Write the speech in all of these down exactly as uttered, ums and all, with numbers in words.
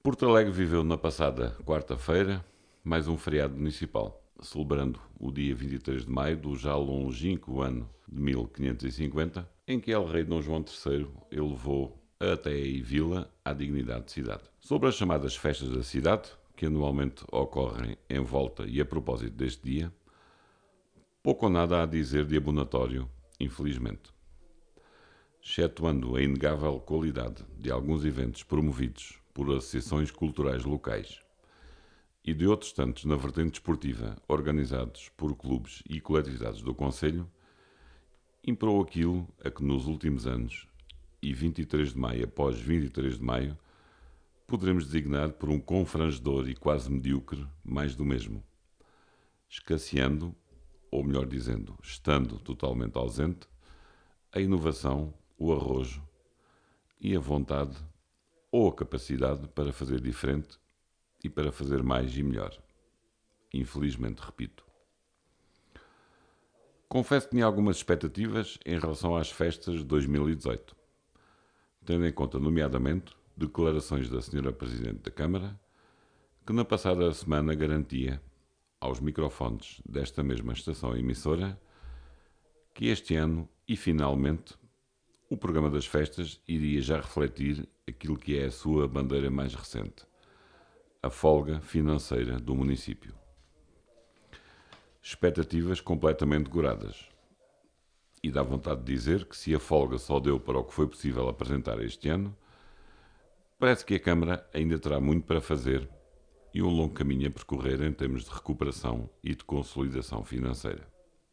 Porto Alegre viveu na passada quarta-feira mais um feriado municipal, celebrando o dia vinte e três de maio do já longínquo ano de mil quinhentos e cinquenta, em que El Rei Dom João terceiro elevou até e Vila à dignidade de cidade. Sobre as chamadas festas da cidade, que anualmente ocorrem em volta e a propósito deste dia, pouco ou nada há a dizer de abonatório, infelizmente. Excetuando a inegável qualidade de alguns eventos promovidos por associações culturais locais e de outros tantos na vertente desportiva, organizados por clubes e coletividades do concelho, imperou aquilo a que nos últimos anos, e vinte e três de maio após vinte e três de maio, poderemos designar por um confrangedor e quase medíocre mais do mesmo, escasseando, ou melhor dizendo, estando totalmente ausente, a inovação, o arrojo e a vontade ou a capacidade para fazer diferente e para fazer mais e melhor. Infelizmente, repito. Confesso que tinha algumas expectativas em relação às festas de dois mil e dezoito, tendo em conta, nomeadamente, declarações da senhora Presidente da Câmara, que na passada semana garantia, aos microfones desta mesma estação emissora, que este ano, e finalmente, o programa das festas iria já refletir aquilo que é a sua bandeira mais recente, a folga financeira do município. Expectativas completamente goradas. E dá vontade de dizer que se a folga só deu para o que foi possível apresentar este ano, parece que a Câmara ainda terá muito para fazer e um longo caminho a percorrer em termos de recuperação e de consolidação financeira.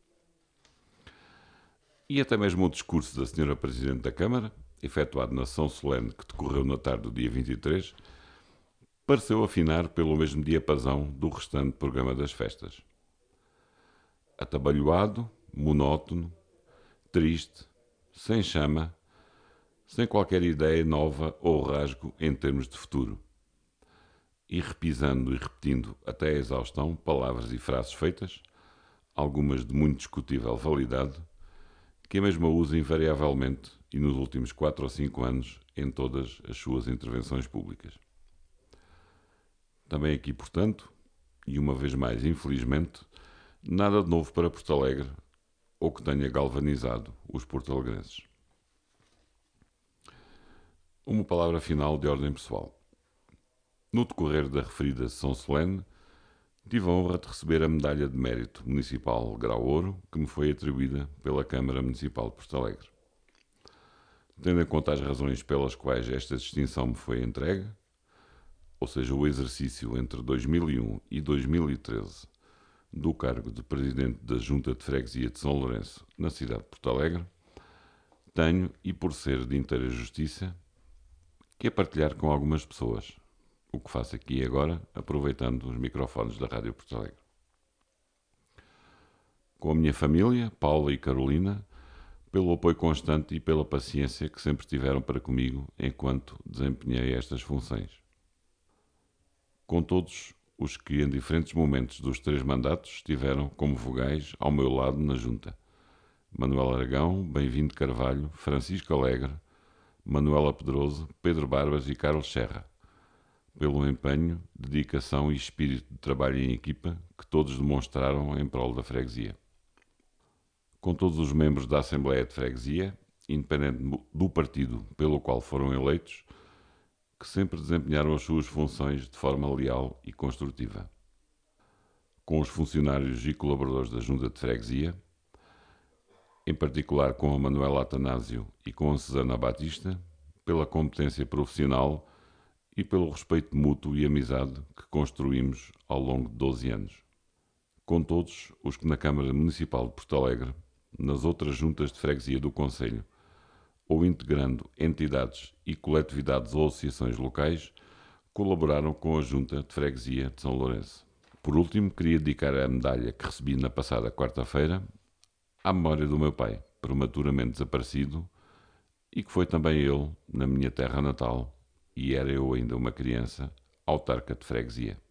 E até mesmo o discurso da senhora Presidente da Câmara, efetuado na sessão solene que decorreu na tarde do dia vinte e três, pareceu afinar pelo mesmo diapasão do restante programa das festas. Atabalhoado, monótono, triste, sem chama, sem qualquer ideia nova ou rasgo em termos de futuro. E repisando e repetindo até a exaustão palavras e frases feitas, algumas de muito discutível validade, que a mesma usa invariavelmente e nos últimos quatro ou cinco anos em todas as suas intervenções públicas. Também aqui, portanto, e uma vez mais, infelizmente, nada de novo para Porto Alegre ou que tenha galvanizado os porto-alegrenses. Uma palavra final de ordem pessoal. No decorrer da referida sessão solene, tive a honra de receber a Medalha de Mérito Municipal Grau Ouro, que me foi atribuída pela Câmara Municipal de Porto Alegre. Tendo em conta as razões pelas quais esta distinção me foi entregue, ou seja, o exercício entre dois mil e um e dois mil e treze do cargo de Presidente da Junta de Freguesia de São Lourenço, na cidade de Porto Alegre, tenho, e por ser de inteira justiça, que a partilhar com algumas pessoas, o que faço aqui e agora, aproveitando os microfones da Rádio Porto Alegre. Com a minha família, Paula e Carolina, pelo apoio constante e pela paciência que sempre tiveram para comigo enquanto desempenhei estas funções. Com todos os que, em diferentes momentos dos três mandatos, estiveram como vogais ao meu lado na Junta. Manuel Aragão, Bem-vindo Carvalho, Francisco Alegre, Manuela Pedroso, Pedro Barbas e Carlos Serra, pelo empenho, dedicação e espírito de trabalho em equipa que todos demonstraram em prol da freguesia. Com todos os membros da Assembleia de Freguesia, independente do partido pelo qual foram eleitos, que sempre desempenharam as suas funções de forma leal e construtiva. Com os funcionários e colaboradores da Junta de Freguesia, em particular com a Manuela Atanásio e com a Susana Batista, pela competência profissional e pelo respeito mútuo e amizade que construímos ao longo de doze anos. Com todos os que na Câmara Municipal de Porto Alegre, nas outras juntas de freguesia do Concelho, ou integrando entidades e coletividades ou associações locais, colaboraram com a Junta de Freguesia de São Lourenço. Por último, queria dedicar a medalha que recebi na passada quarta-feira à memória do meu pai, prematuramente desaparecido, e que foi também ele, na minha terra natal, e era eu ainda uma criança, autarca de freguesia.